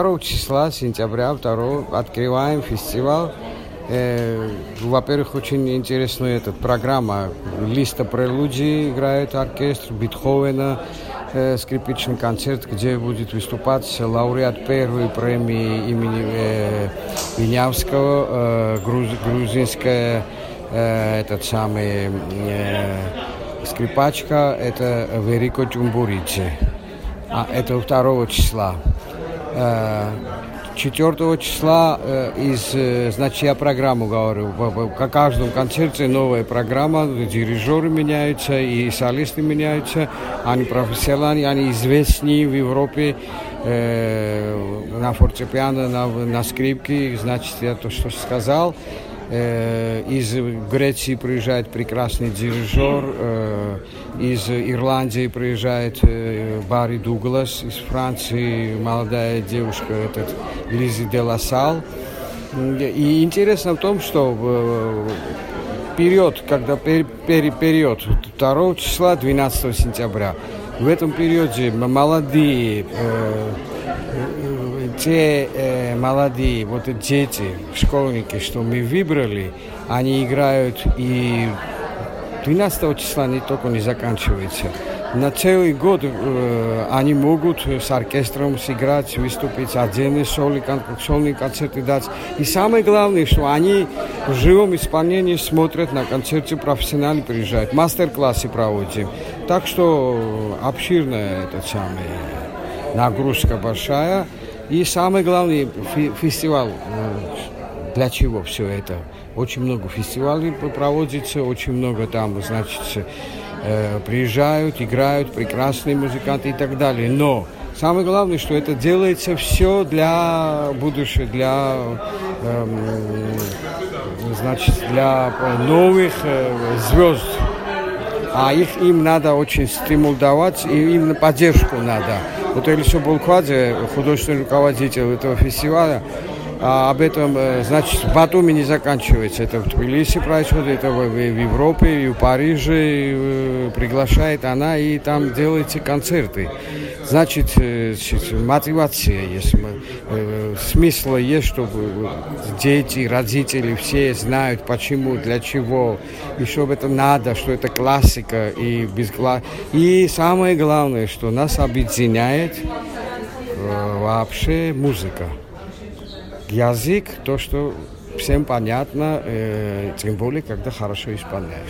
2 числа сентября, 2 открываем фестиваль. Во-первых, очень интересная эта программа. Листа прелюдии играет оркестр, Бетховена, скрипичный концерт, где будет выступать лауреат первой премии имени Винявского, грузинская этот самый скрипачка, это Верико Тюмбуридзе. Это 2 числа. 4 числа значит, я программу говорю, по каждому концерте новая программа, дирижеры меняются и солисты меняются, они профессионалы, они известны в Европе на фортепиано, на скрипке, значит, я то, что сказал. Из Греции приезжает прекрасный дирижер, из Ирландии приезжает Барри Дуглас, из Франции молодая девушка Лизи де ла Салл. И интересно в том, что период, период 2 числа, 12 сентября, в этом периоде молодые молодые дети, школьники, что мы выбрали, они играют, и 12 числа не только не заканчивается. На целый год они могут с оркестром сыграть, выступить, отдельные сольные концерты дать. И самое главное, что они в живом исполнении смотрят на концерты, профессионалы приезжают, мастер-классы проводим. Так что обширная нагрузка большая. И самое главное, фестиваль. Для чего все это? Очень много фестивалей проводится, очень много там, значит, приезжают, играют прекрасные музыканты и так далее. Но самое главное, что это делается все для будущего, для новых звезд. А им надо очень стимулировать, и именно поддержку надо. Вот Элисо Булквадзе, художественный руководитель этого фестиваля, об этом, значит, в Батуми не заканчивается. Это в Тбилиси происходит, это в Европе, и в Париже приглашает она, и там делаются концерты. Значит, мотивация есть, смысл есть, чтобы дети, родители все знают, почему, для чего, и что это надо, что это классика, и самое главное, что нас объединяет вообще музыка. Язык, то, что всем понятно, тем более, когда хорошо исполняешь.